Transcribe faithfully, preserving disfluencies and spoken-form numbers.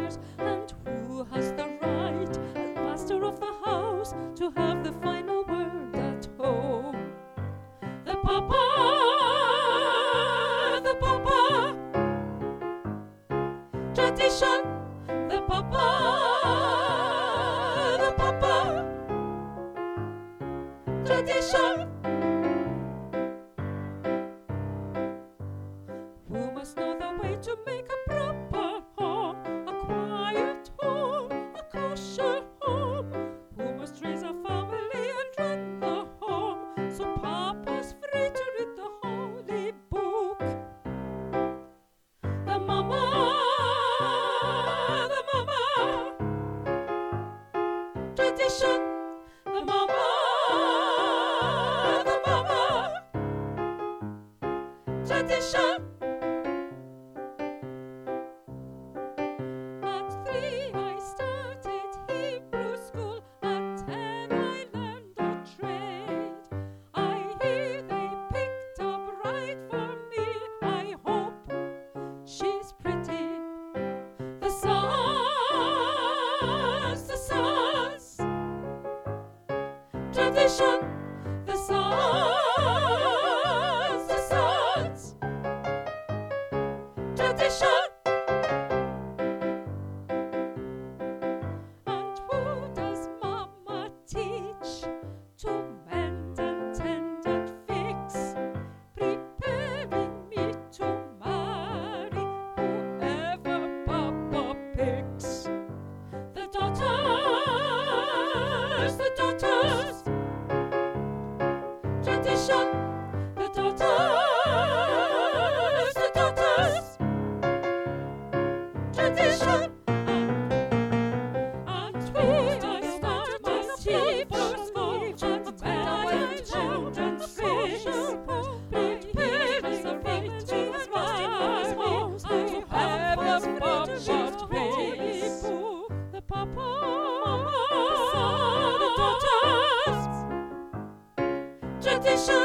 sisters, and who has the right, as master of the house, to have the final word at home? The papa, the papa, tradition, the papa, the papa, tradition. Who must know the way to make a proper home, a quiet home, a kosher home? Who must raise a family and run the home, so Papa's free to read the holy book? The mama, the mama, tradition. The mama, the mama, tradition. At three I started Hebrew school, at ten I learned a trade. I hear they picked a bride for me, I hope she's pretty. The sons, the sons, tradition. The sons, the sons, tradition. And who does Mama teach to mend and tend and fix, preparing me to marry whoever Papa picks? The daughters, the daughters, tradition. The daughters, the daughters, tradition. And we I start my Hebrew school, and my children's fish, preparing the right to marry, to have a Papa's holy book. The papa, the daughters, tradition.